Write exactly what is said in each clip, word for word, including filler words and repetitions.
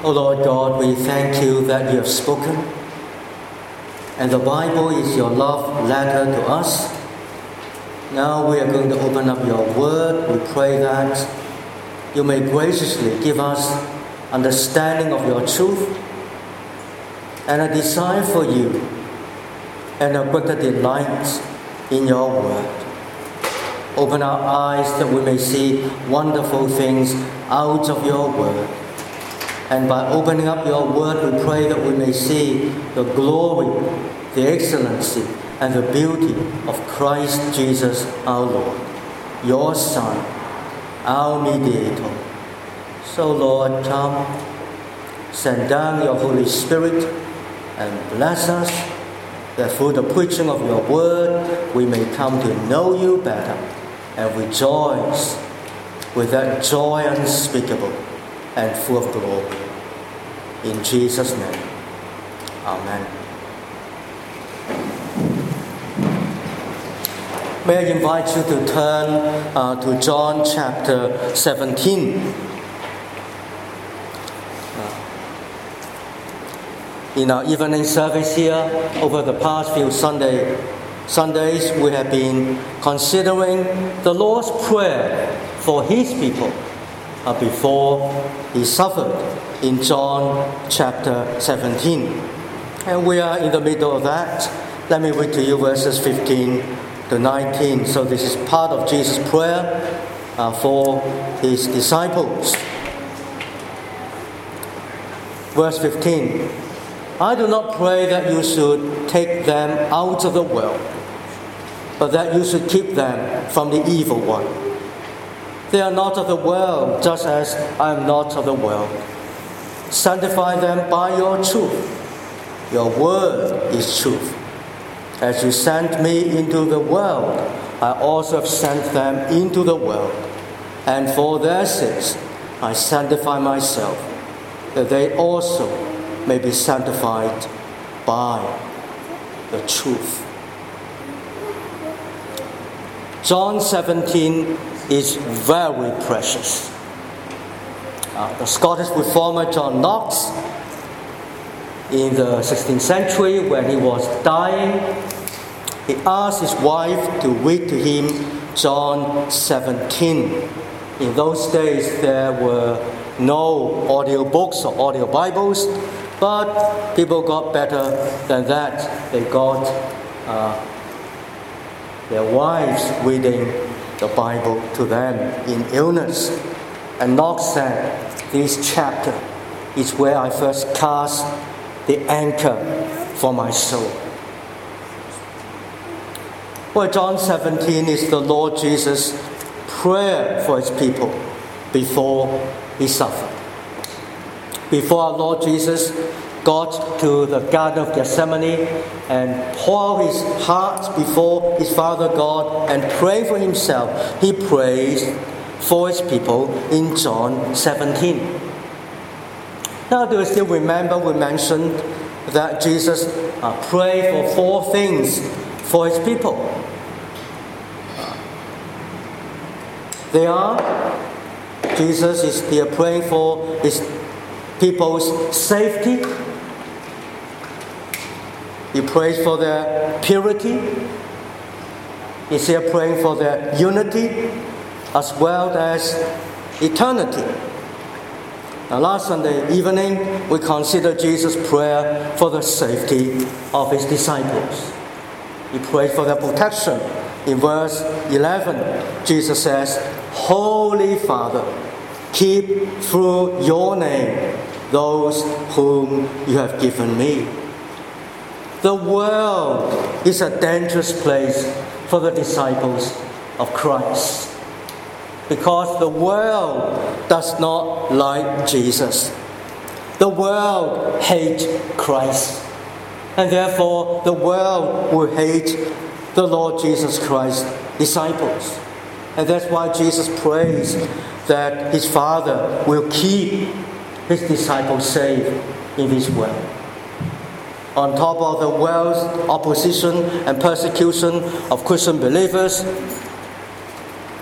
O Lord God, we thank you that you have spoken, and the Bible is your love letter to us. Now we are going to open up your word. We pray that you may graciously give us understanding of your truth and a desire for you and a greater delight in your word. Open our eyes that we may see wonderful things out of your word. And by opening up your word, we pray that we may see the glory, the excellency, and the beauty of Christ Jesus our Lord, your Son, our mediator. So Lord, come, send down your Holy Spirit and bless us, that through the preaching of your word, we may come to know you better and rejoice with that joy unspeakable and full of glory. In Jesus' name, amen. May I invite you to turn uh, to John chapter seventeen. Uh, in our evening service here, over the past few Sunday, Sundays, we have been considering the Lord's Prayer for His people uh, before He suffered in John chapter seventeen. And we are in the middle of that. Let me read to you verses fifteen to nineteen. So this is part of Jesus' prayer uh, for His disciples. Verse fifteen. I do not pray that you should take them out of the world, but that you should keep them from the evil one. They are not of the world, just as I am not of the world. Sanctify them by your truth. Your word is truth. As you sent me into the world, I also have sent them into the world. And for their sakes, I sanctify myself, that they also may be sanctified by the truth. John seventeen is very precious. Uh, the Scottish reformer John Knox, in the sixteenth century, when he was dying, he asked his wife to read to him John seventeen. In those days, there were no audio books or audio Bibles, but people got better than that. They got uh, their wives reading the Bible to them in illness. And Knox said, this chapter is where I first cast the anchor for my soul. Well, John seventeen is the Lord Jesus' prayer for his people before he suffered. Before our Lord Jesus got to the Garden of Gethsemane and poured his heart before his Father God and prayed for himself, he prays for his people in John seventeen. Now, do you still remember we mentioned that Jesus uh, prayed for four things for his people? Uh, they are, Jesus is here praying for his people's safety. He prays for their purity. He's here praying for their unity as well as eternity. Now, last Sunday evening, we considered Jesus' prayer for the safety of his disciples. He prayed for their protection. In verse eleven, Jesus says, Holy Father, keep through your name those whom you have given me. The world is a dangerous place for the disciples of Christ, because the world does not like Jesus. The world hates Christ, and therefore the world will hate the Lord Jesus Christ's disciples. And that's why Jesus prays that his Father will keep his disciples safe in this world. On top of the world's opposition and persecution of Christian believers,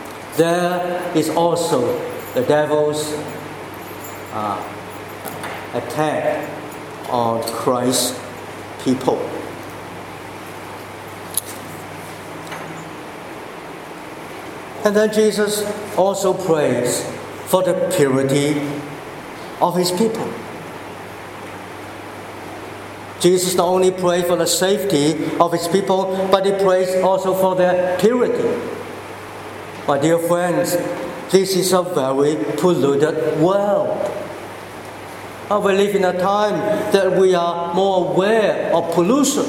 there is also the devil's uh, attack on Christ's people. And then Jesus also prays for the purity of his people. Jesus not only prays for the safety of his people, but he prays also for their purity. My dear friends, this is a very polluted world. Uh, we live in a time that we are more aware of pollution.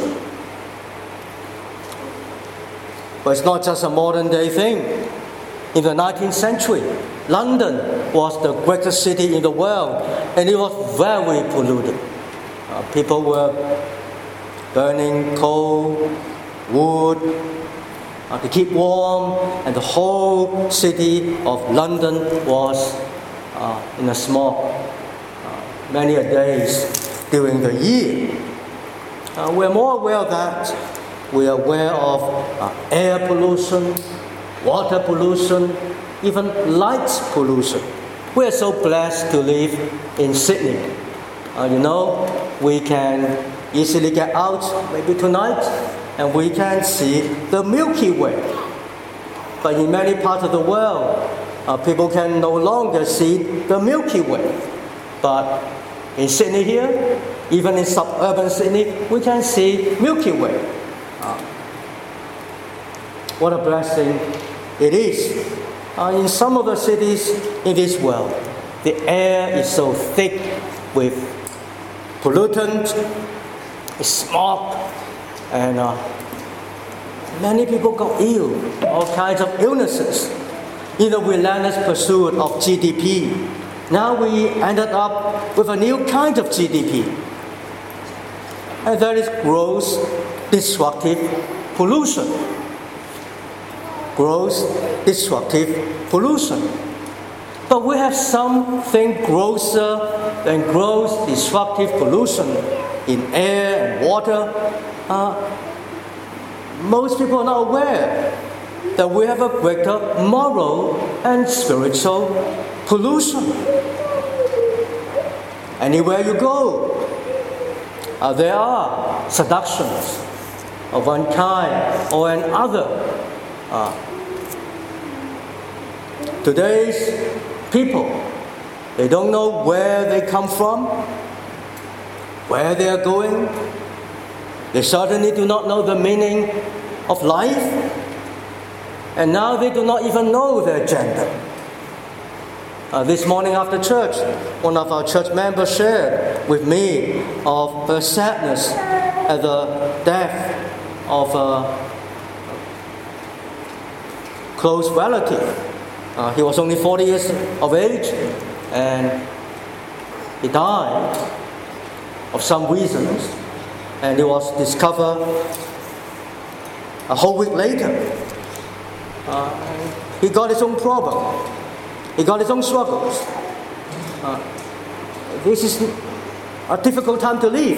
But it's not just a modern day thing. In the nineteenth century, London was the greatest city in the world, and it was very polluted. Uh, people were burning coal, wood, uh, to keep warm, and the whole city of London was uh, in a smog uh, many a days during the year. Uh, we're more aware of that. We are aware of uh, air pollution, water pollution, even light pollution. We are so blessed to live in Sydney. Uh, you know, we can easily get out maybe tonight and we can see the Milky Way. But in many parts of the world, uh, people can no longer see the Milky Way. But in Sydney here, even in suburban Sydney, we can see Milky Way. Uh, what a blessing it is. Uh, in some of the cities in this world, the air is so thick with pollutant, smog, and uh, many people got ill, all kinds of illnesses, in the relentless pursuit of G D P. Now we ended up with a new kind of G D P, and that is gross, destructive pollution. Gross, destructive pollution. But we have something grosser than gross, destructive pollution in air and water. Uh, most people are not aware that we have a greater moral and spiritual pollution. Anywhere you go, uh, there are seductions of one kind or another. Uh, today's people, they don't know where they come from, where they are going. They certainly do not know the meaning of life, and now they do not even know their gender. Uh, this morning after church, one of our church members shared with me of her sadness at the death of a close relative. Uh, he was only forty years of age, and he died of some reasons, and it was discovered a whole week later. Uh, he got his own problem. He got his own struggles. Uh, this is a difficult time to live.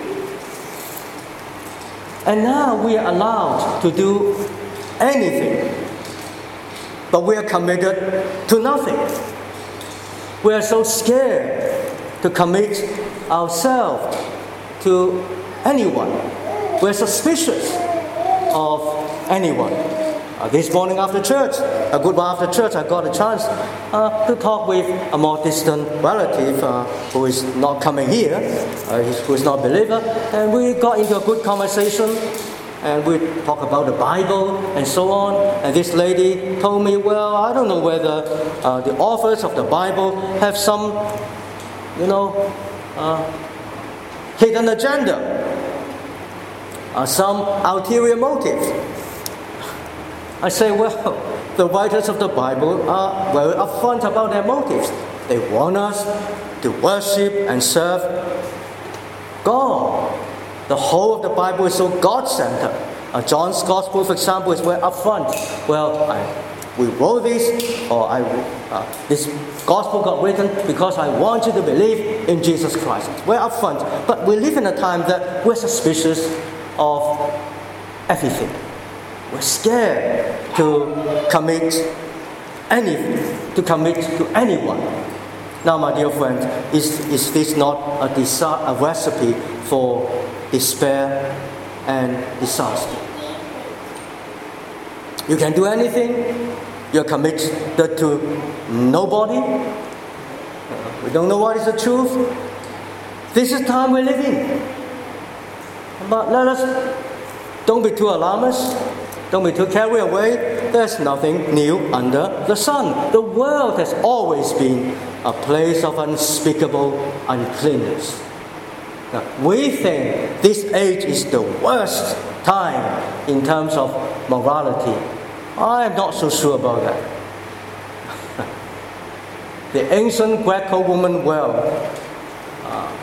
And now we are allowed to do anything, but we are committed to nothing. We are so scared to commit ourselves to anyone. We are suspicious of anyone. Uh, this morning after church, a good while after church, I got a chance uh, to talk with a more distant relative uh, who is not coming here, uh, who is not a believer, and we got into a good conversation, and we talked about the Bible and so on. And this lady told me, well, I don't know whether uh, the authors of the Bible have some, you know, uh, hidden agenda, uh, some ulterior motive. I say, well, the writers of the Bible are very upfront about their motives. They want us to worship and serve God. The whole of the Bible is so God-centered. Uh, John's Gospel, for example, is very upfront. Well, I, we wrote this, or I, uh, this Gospel got written because I want you to believe in Jesus Christ. We're upfront. But we live in a time that we're suspicious of everything. We're scared to commit anything, to commit to anyone. Now, my dear friends, is, is this not a, disa- a recipe for despair and disaster? You can do anything. You're committed to nobody. We don't know what is the truth. This is the time we live in. But let us don't be too alarmist. Don't be too carried away. There's nothing new under the sun. The world has always been a place of unspeakable uncleanness. Now, we think this age is the worst time in terms of morality. I am not so sure about that. The ancient Greco-Roman world uh,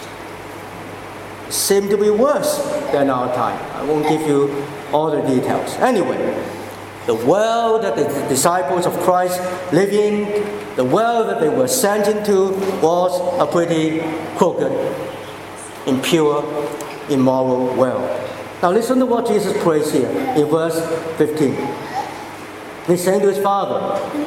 seemed to be worse than our time. I won't give you all the details. Anyway, the world that the disciples of Christ live in, the world that they were sent into, was a pretty crooked, impure, immoral world. Now listen to what Jesus prays here in verse fifteen. He's saying to his Father,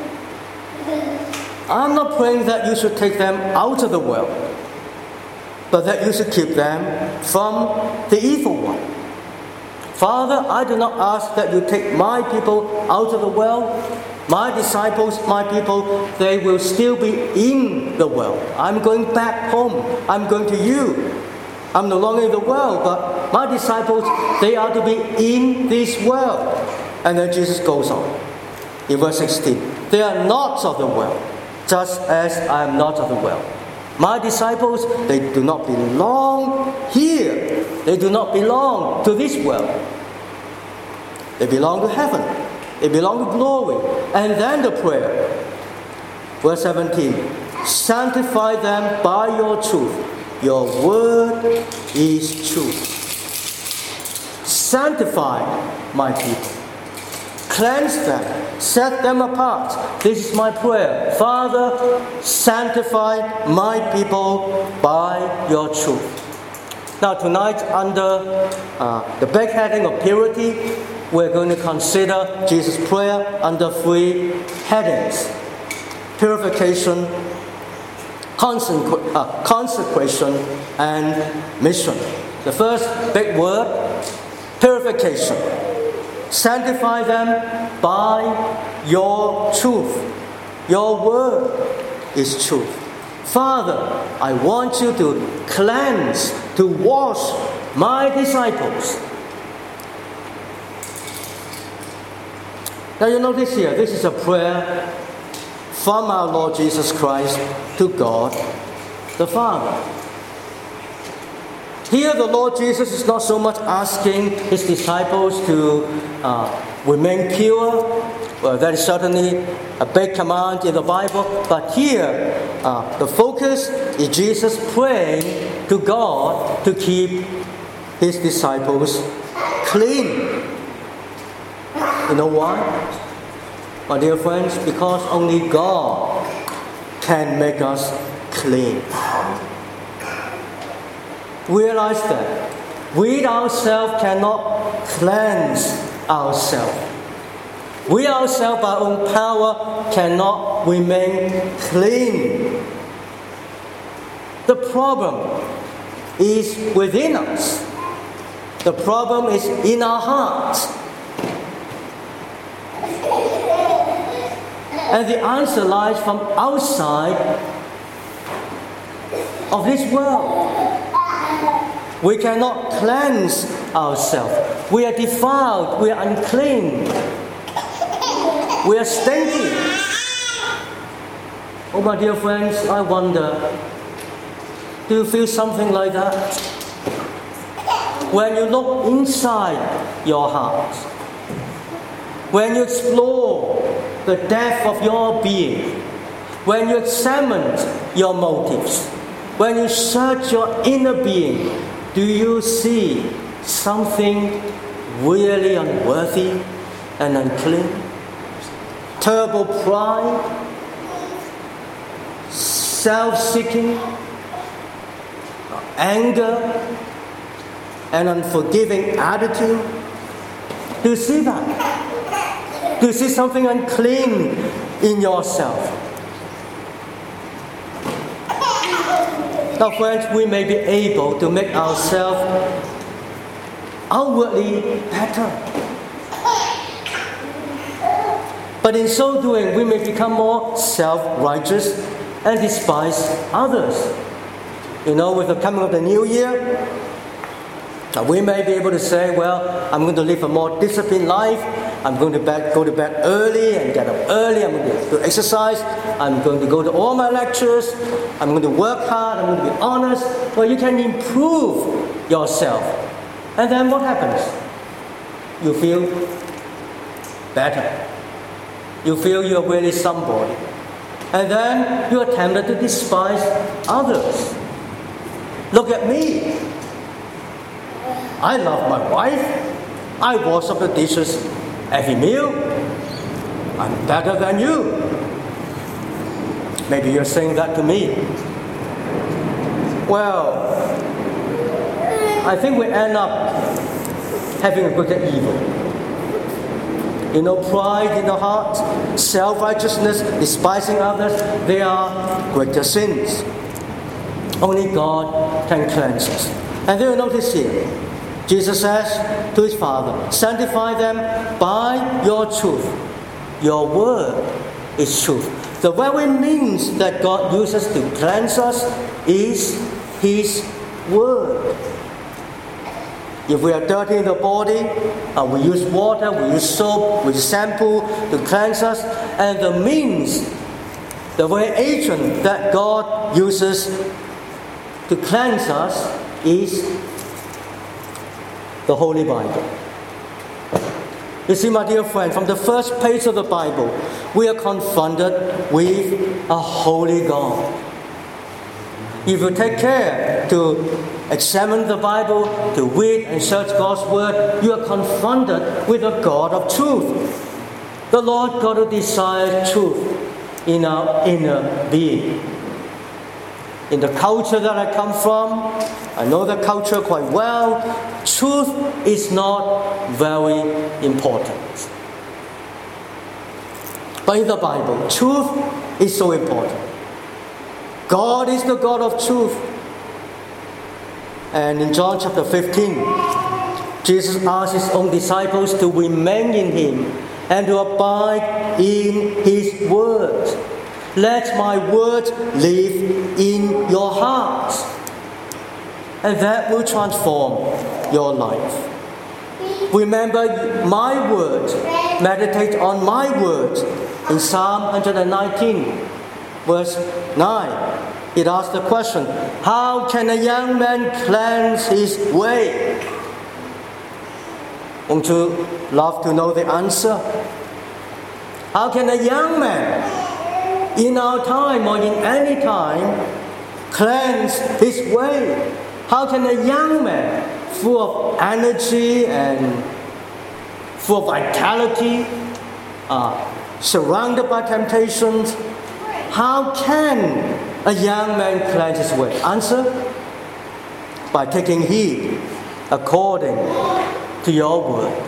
I'm not praying that you should take them out of the world, but that you should keep them from the evil one. Father, I do not ask that you take my people out of the world. My disciples, my people, they will still be in the world. I'm going back home. I'm going to you. I'm no longer in the world, but my disciples, they are to be in this world. And then Jesus goes on in verse sixteen. They are not of the world, just as I am not of the world. My disciples, they do not belong here. They do not belong to this world. They belong to heaven. They belong to glory. And then the prayer. Verse seventeen. Sanctify them by your truth. Your word is truth. Sanctify my people. Cleanse them. Set them apart. This is my prayer. Father, sanctify my people by your truth. Now tonight, under uh, the big heading of purity, we're going to consider Jesus' prayer under three headings. Purification, consecra- uh, consecration, and mission. The first big word, purification. Sanctify them by your truth. Your word is truth. Father, I want you to cleanse, to wash my disciples. Now you notice here, this is a prayer from our Lord Jesus Christ to God the Father. Here the Lord Jesus is not so much asking his disciples to uh, remain pure. Well, that is certainly a big command in the Bible. But here, uh, the focus is Jesus praying to God to keep his disciples clean. You know why? My dear friends, because only God can make us clean. Realize that we ourselves cannot cleanse ourselves. We ourselves, by our own power, cannot remain clean. The problem is within us. The problem is in our hearts. And the answer lies from outside of this world. We cannot cleanse ourselves. We are defiled. We are unclean. We are stinky. Oh, my dear friends, I wonder, do you feel something like that? When you look inside your heart, when you explore the depth of your being, when you examine your motives, when you search your inner being, do you see something really unworthy and unclean? Terrible pride, self-seeking, anger, and unforgiving attitude. Do you see that? Do you see something unclean in yourself? Now, friends, we may be able to make ourselves outwardly better. But in so doing, we may become more self-righteous and despise others. You know, with the coming of the new year, we may be able to say, well, I'm going to live a more disciplined life. I'm going to bed, go to bed early and get up early. I'm going to do exercise. I'm going to go to all my lectures. I'm going to work hard. I'm going to be honest. Well, you can improve yourself. And then what happens? You feel better. You feel you're really somebody. And then you're tempted to despise others. Look at me. I love my wife. I wash up the dishes every meal. I'm better than you. Maybe you're saying that to me. Well, I think we end up having a good and evil. You know, pride in the heart, self-righteousness, despising others, they are greater sins. Only God can cleanse us. And then you notice here, Jesus says to his Father, sanctify them by your truth. Your word is truth. The very means that God uses to cleanse us is his word. If we are dirty in the body, uh, we use water, we use soap, we use shampoo to cleanse us. And the means, the very agent that God uses to cleanse us is the Holy Bible. You see, my dear friend, from the first page of the Bible, we are confronted with a holy God. If you take care to examine the Bible, to read and search God's Word, you are confronted with a God of truth. The Lord God who desires truth in our inner being. In the culture that I come from, I know the culture quite well, truth is not very important. But in the Bible, truth is so important. God is the God of truth. And in John chapter fifteen, Jesus asked his own disciples to remain in him and to abide in his word. Let my word live in your hearts, and that will transform your life. Remember my word, meditate on my word. In Psalm one nineteen, verse nine, it asks the question, how can a young man cleanse his way? Won't you love to know the answer? How can a young man, in our time or in any time, cleanse his way? How can a young man, full of energy and full of vitality, uh, surrounded by temptations, how can a young man cleanse his way? Answer, by taking heed according to your word.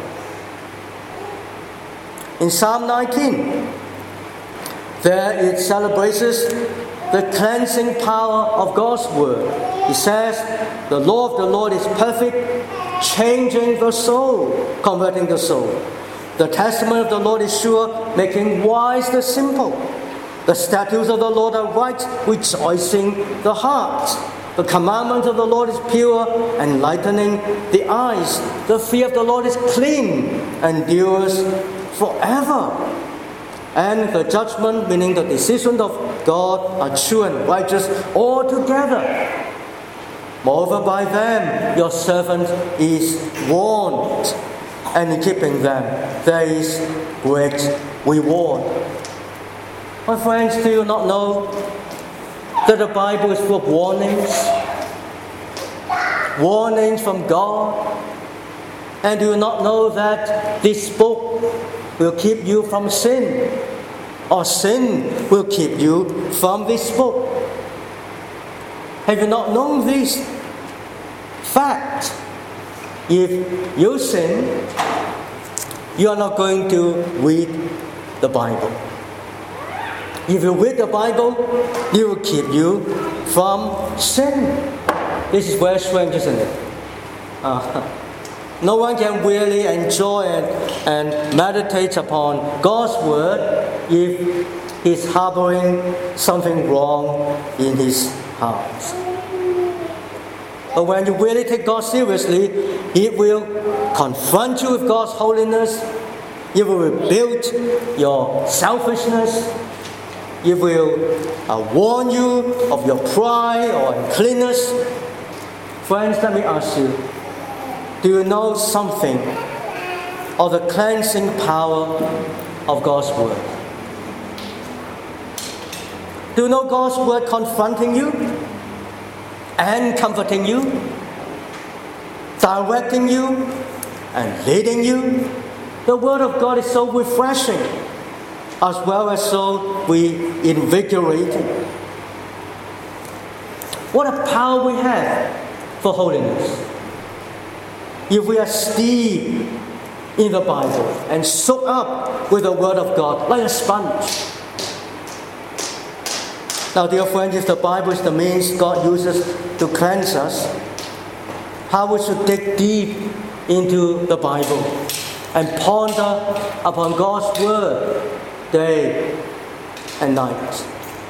In Psalm nineteen, there it celebrates the cleansing power of God's word. It says, the law of the Lord is perfect, changing the soul, converting the soul. The testimony of the Lord is sure, making wise the simple. The statutes of the Lord are right, rejoicing the heart. The commandment of the Lord is pure, enlightening the eyes. The fear of the Lord is clean, endures forever. And the judgment, meaning the decisions of God, are true and righteous altogether. Moreover, by them your servant is warned, and in keeping them there is great reward. My friends, do you not know that the Bible is full of warnings? Warnings from God. And do you not know that this book will keep you from sin? Or sin will keep you from this book? Have you not known this fact? If you sin, you are not going to read the Bible. If you read the Bible, it will keep you from sin. This is very strange, isn't it? Uh, no one can really enjoy and, and meditate upon God's word if he's harboring something wrong in his heart. But when you really take God seriously, it will confront you with God's holiness. It will rebuild your selfishness. It will uh, warn you of your pride or uncleanness. Friends, let me ask you, do you know something of the cleansing power of God's word? Do you know God's word confronting you and comforting you, directing you and leading you? The word of God is so refreshing, as well as so reinvigorating. What a power we have for holiness. If we are steeped in the Bible and soaked up with the word of God like a sponge. Now, dear friends, if the Bible is the means God uses to cleanse us, how we should dig deep into the Bible and ponder upon God's word day and night.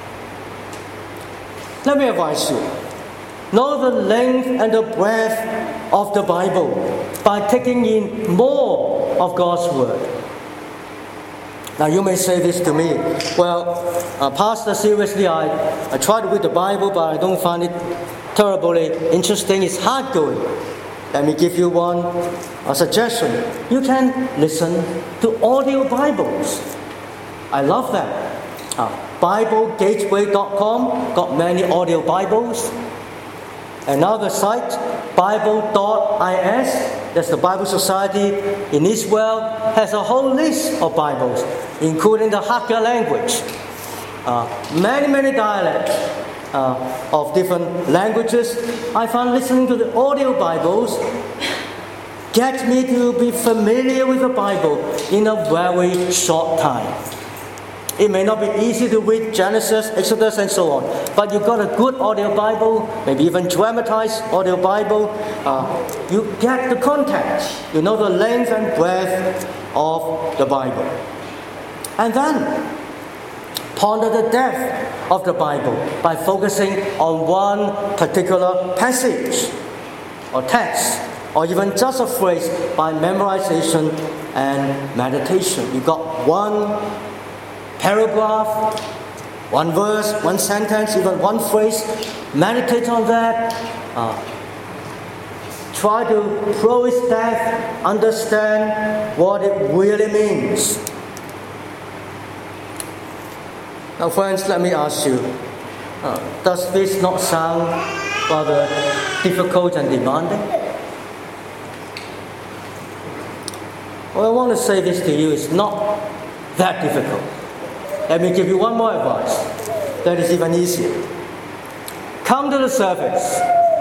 Let me advise you, know the length and the breadth of the Bible by taking in more of God's word. Now you may say this to me, well, uh, Pastor, seriously, I, I try to read the Bible, but I don't find it terribly interesting. It's hard going. Let me give you one a suggestion. You can listen to audio Bibles. I love that. Uh, Bible Gateway dot com got many audio Bibles. Another site, Bible dot I S, that's the Bible Society in Israel, has a whole list of Bibles, including the Hakka language. Uh, many, many dialects uh, of different languages. I found listening to the audio Bibles gets me to be familiar with the Bible in a very short time. It may not be easy to read Genesis, Exodus, and so on, but you've got a good audio Bible, maybe even dramatized audio Bible. Uh, you get the context. You know the length and breadth of the Bible. And then ponder the depth of the Bible by focusing on one particular passage or text, or even just a phrase by memorization and meditation. You got one paragraph, one verse, one sentence, even one phrase. Meditate on that. Uh, try to probe its depth, understand what it really means. Now, friends, let me ask you, uh, does this not sound rather difficult and demanding? Well, I want to say this to you, it's not that difficult. Let me give you one more advice that is even easier. Come to the service.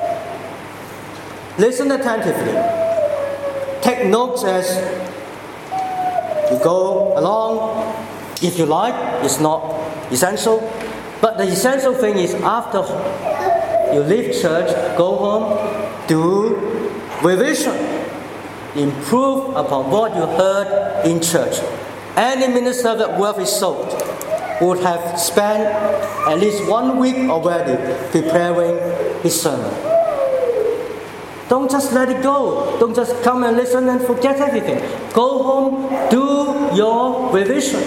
Listen attentively. Take notes as you go along. If you like, it's not essential. But the essential thing is after you leave church, go home, do revision. Improve upon what you heard in church. Any minister that worth his salt would have spent at least one week already preparing his sermon. Don't just let it go. Don't just come and listen and forget everything. Go home, do your revision.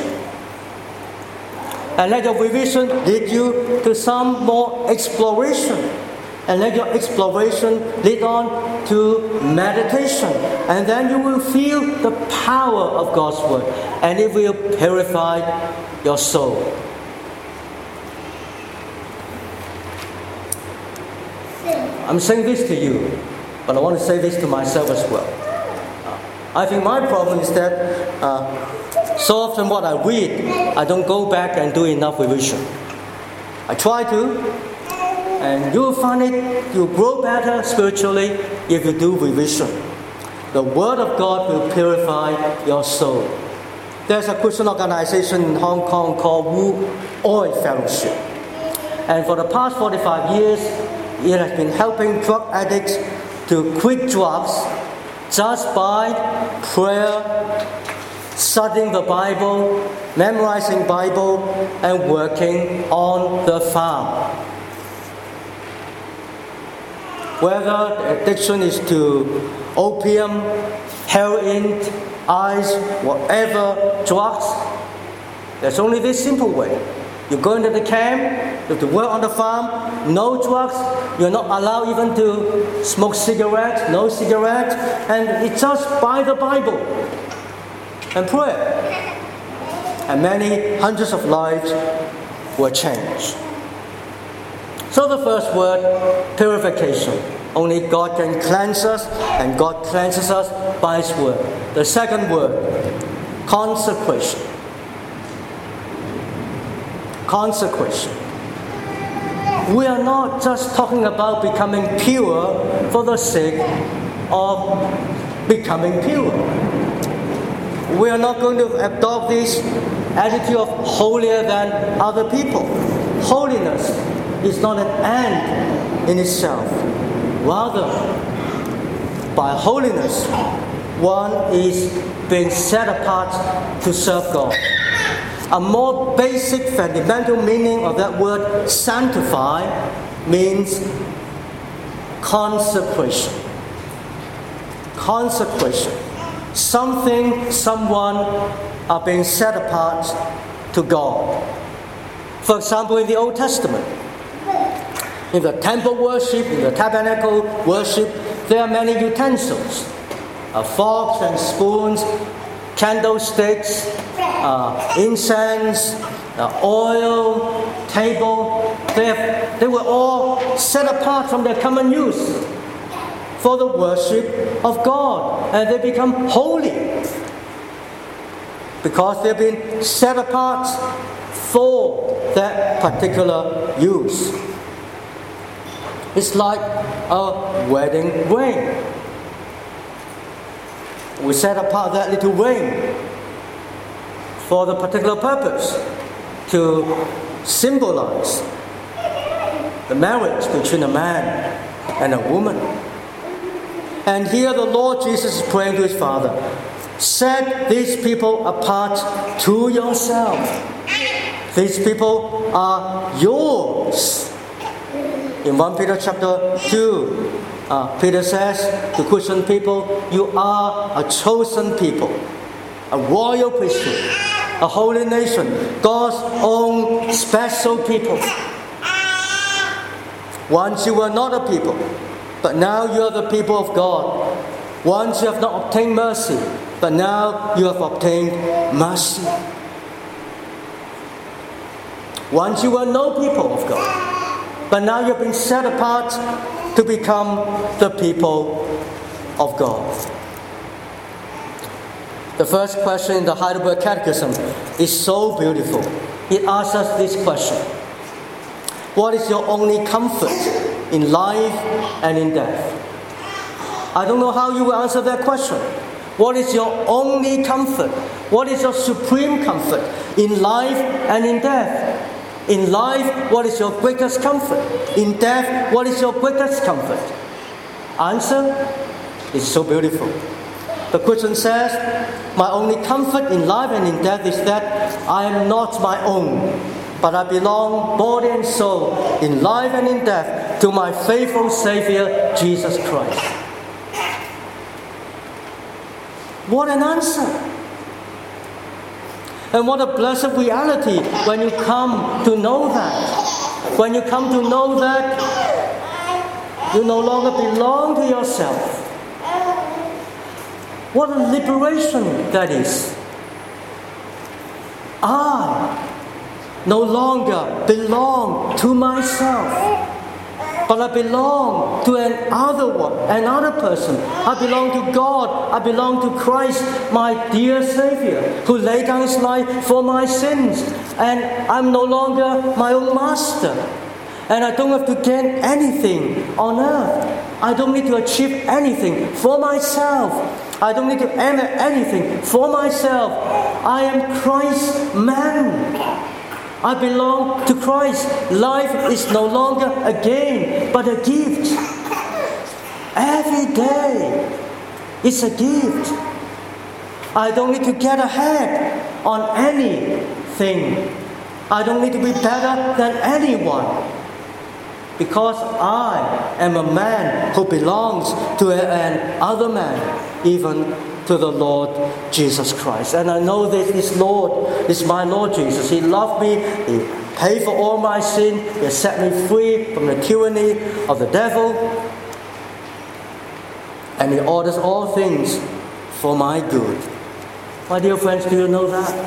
And let your revision lead you to some more exploration. And let your exploration lead on to meditation. And then you will feel the power of God's word. And it will purify your soul. I'm saying this to you, but I want to say this to myself as well. Uh, I think my problem is that uh, so often what I read, I don't go back and do enough revision. I try to, and you'll find it, you'll grow better spiritually if you do revision. The Word of God will purify your soul. There's a Christian organization in Hong Kong called Wu Oi Fellowship. And for the past forty-five years, it has been helping drug addicts to quit drugs just by prayer, studying the Bible, memorizing Bible, and working on the farm. Whether the addiction is to opium, heroin, ice, whatever drugs, there's only this simple way. You go into the camp, you have to work on the farm, no drugs, you're not allowed even to smoke cigarettes, no cigarettes, and it's just by the Bible and prayer. And many hundreds of lives were changed. So the first word, purification. Only God can cleanse us, and God cleanses us by His word. The second word, consecration. Consecration. We are not just talking about becoming pure for the sake of becoming pure. We are not going to adopt this attitude of holier than other people. Holiness is not an end in itself. Rather, by holiness, one is being set apart to serve God. A more basic fundamental meaning of that word sanctify means consecration. Consecration. Something, someone are being set apart to God. For example, in the Old Testament, in the temple worship, in the tabernacle worship, there are many utensils. Uh, forks and spoons, candlesticks, uh, incense, uh, oil, table. They, have, they were all set apart from their common use for the worship of God. And they become holy because they've been set apart for that particular use. It's like a wedding ring. We set apart that little ring for the particular purpose to symbolize the marriage between a man and a woman. And here the Lord Jesus is praying to His Father, set these people apart to yourself. These people are yours. In First Peter chapter two, uh, Peter says to Christian people, you are a chosen people, a royal priesthood, a holy nation, God's own special people. Once you were not a people, but now you are the people of God. Once you have not obtained mercy, but now you have obtained mercy. Once you were no people of God, but now you have been set apart to become the people of God. The first question in the Heidelberg Catechism is so beautiful. It asks us this question: what is your only comfort in life and in death? I don't know how you will answer that question. What is your only comfort? What is your supreme comfort in life and in death? In life, what is your greatest comfort? In death, what is your greatest comfort? Answer is so beautiful. The Christian says, my only comfort in life and in death is that I am not my own, but I belong body and soul in life and in death to my faithful Savior, Jesus Christ. What an answer! And what a blessed reality when you come to know that. When you come to know that you no longer belong to yourself. What a liberation that is. I no longer belong to myself, but I belong to another one, another person. I belong to God. I belong to Christ, my dear Savior, who laid down His life for my sins. And I'm no longer my own master. And I don't have to gain anything on earth. I don't need to achieve anything for myself. I don't need to aim at anything for myself. I am Christ's man. I belong to Christ. Life is no longer a game, but a gift. Every day is a gift. I don't need to get ahead on anything. I don't need to be better than anyone. Because I am a man who belongs to another man, even to the Lord Jesus Christ. And I know that this Lord is my Lord Jesus. He loved me. He paid for all my sin. He set me free from the tyranny of the devil. And He orders all things for my good. My dear friends, do you know that?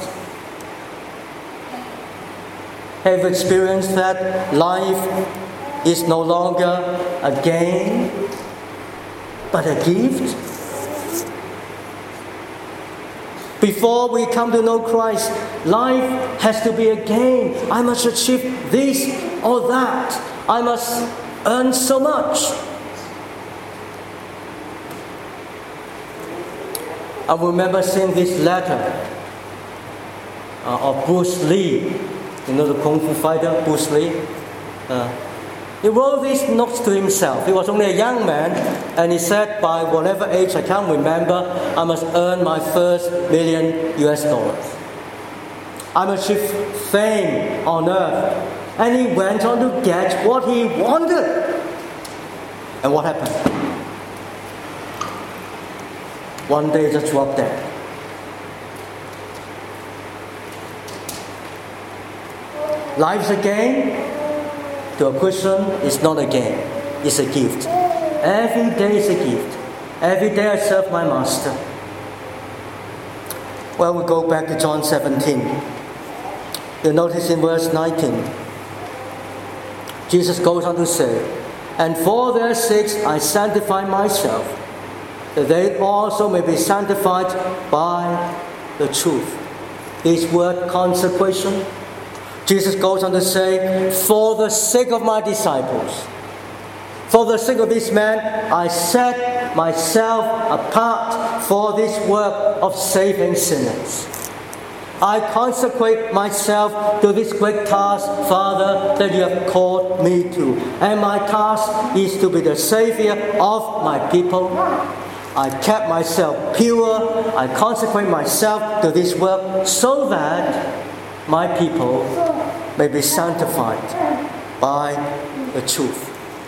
Have you experienced that life is no longer a game, but a gift? Before we come to know Christ, life has to be a game. I must achieve this or that. I must earn so much. I remember seeing this letter uh, of Bruce Lee. You know the Kung Fu fighter, Bruce Lee? Uh, he wrote these notes to himself. He was only a young man, and he said, by whatever age, I can't remember, I must earn my first million U S dollars. I must achieve fame on earth. And he went on to get what he wanted. And what happened? One day, just dropped dead. Life's a game. To a Christian, it's not a game. It's a gift. Every day is a gift. Every day I serve my Master. Well, we go back to John seventeen. You notice in verse nineteen, Jesus goes on to say, "And for their sakes I sanctify myself, that they also may be sanctified by the truth." This word consecration, Jesus goes on to say, for the sake of my disciples, for the sake of this man, I set myself apart for this work of saving sinners. I consecrate myself to this great task, Father, that you have called me to. And my task is to be the Savior of my people. I kept myself pure. I consecrate myself to this work so that my people may be sanctified by the truth.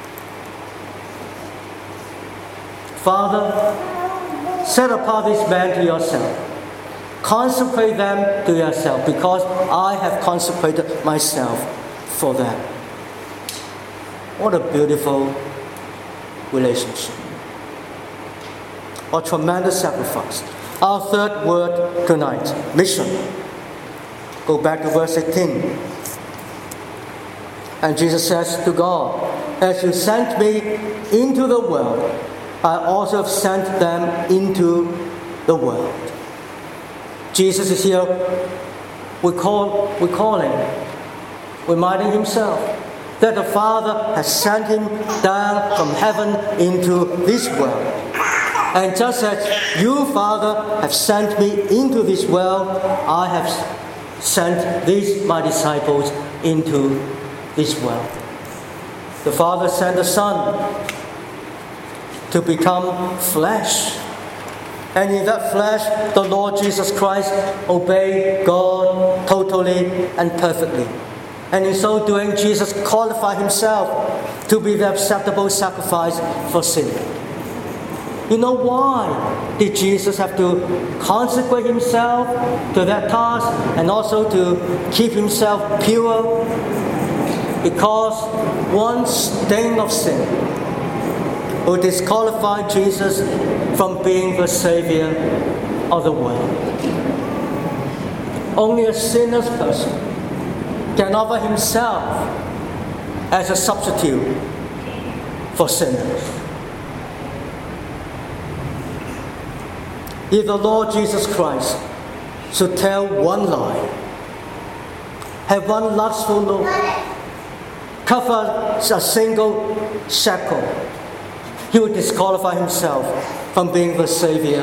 Father, set apart this man to yourself. Consecrate them to yourself, because I have consecrated myself for them. What a beautiful relationship. A tremendous sacrifice. Our third word tonight, mission. Go back to verse eighteen. And Jesus says to God, as you sent me into the world, I also have sent them into the world. Jesus is here recall, recalling, reminding himself that the Father has sent him down from heaven into this world. And just as you, Father, have sent me into this world, I have sent these my disciples into this world. The Father sent the Son to become flesh. And in that flesh, the Lord Jesus Christ obeyed God totally and perfectly. And in so doing, Jesus qualified himself to be the acceptable sacrifice for sin. You know why did Jesus have to consecrate himself to that task and also to keep himself pure? Because one stain of sin will disqualify Jesus from being the Savior of the world. Only a sinless person can offer himself as a substitute for sinners. If the Lord Jesus Christ should tell one lie, have one lustful look, cover a single shekel, he would disqualify himself from being the Savior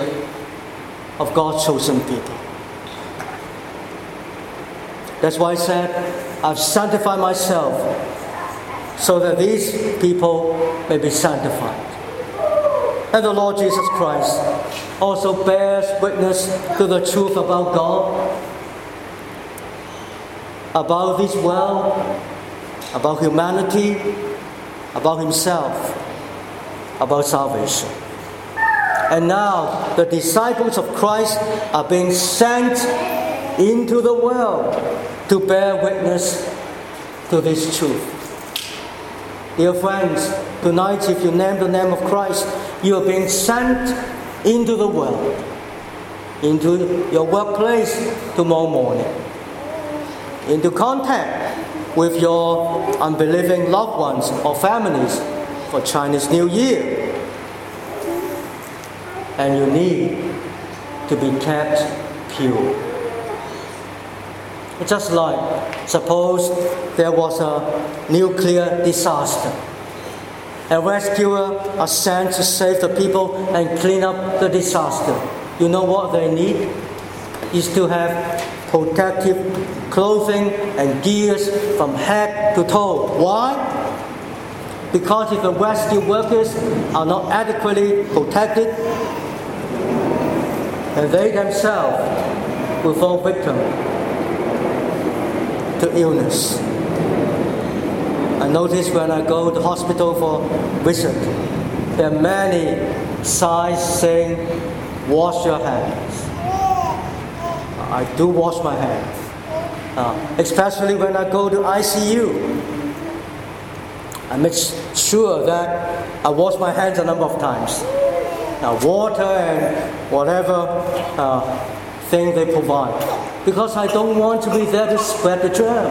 of God's chosen people. That's why I said, I've sanctified myself so that these people may be sanctified. And the Lord Jesus Christ also bears witness to the truth about God, about this world, about humanity, about himself, about salvation. And now the disciples of Christ are being sent into the world to bear witness to this truth. Dear friends, tonight if you name the name of Christ, you are being sent into the world, into your workplace tomorrow morning, into contact with your unbelieving loved ones or families for Chinese New Year. And you need to be kept pure. It's just like, suppose there was a nuclear disaster. A rescuer are sent to save the people and clean up the disaster. You know what they need? Is to have protective clothing and gears from head to toe. Why? Because if the rescue workers are not adequately protected, and they themselves will fall victim to illness. I notice when I go to the hospital for visit, there are many signs saying, wash your hands. I do wash my hands. Uh, especially when I go to I C U. I make sure that I wash my hands a number of times. Now, water and whatever uh, thing they provide, because I don't want to be there to spread the germ.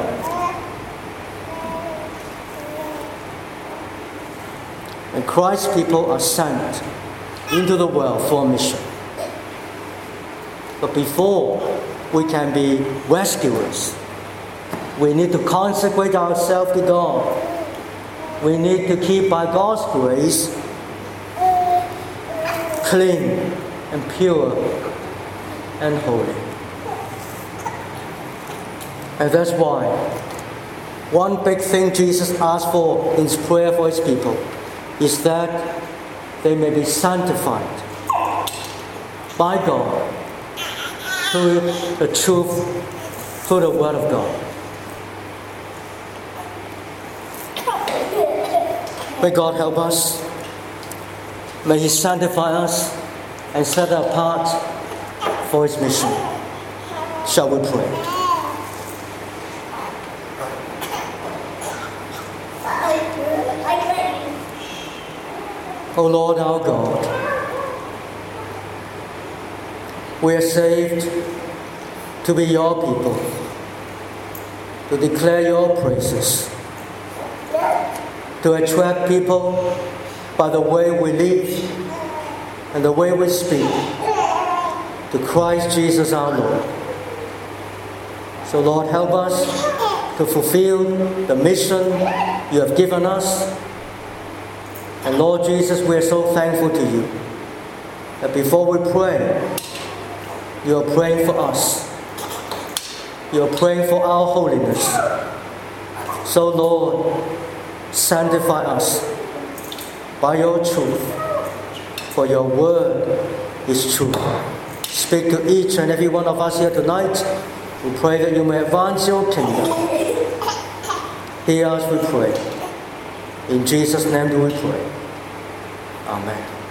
And Christ's people are sent into the world for a mission. But before we can be rescuers, we need to consecrate ourselves to God. We need to keep, by God's grace, clean and pure and holy. And that's why one big thing Jesus asked for in his prayer for his people is that they may be sanctified by God through the truth, through the Word of God. May God help us. May He sanctify us and set us apart for His mission. Shall we pray? O Lord our God, we are saved to be your people, to declare your praises, to attract people by the way we live and the way we speak to Christ Jesus our Lord. So Lord, help us to fulfill the mission you have given us. And Lord Jesus, we are so thankful to you that before we pray, you are praying for us. You are praying for our holiness. So Lord, sanctify us by your truth, for your word is truth. Speak to each and every one of us here tonight. We pray that you may advance your kingdom. Hear us, we pray. In Jesus' name do we pray. Amen.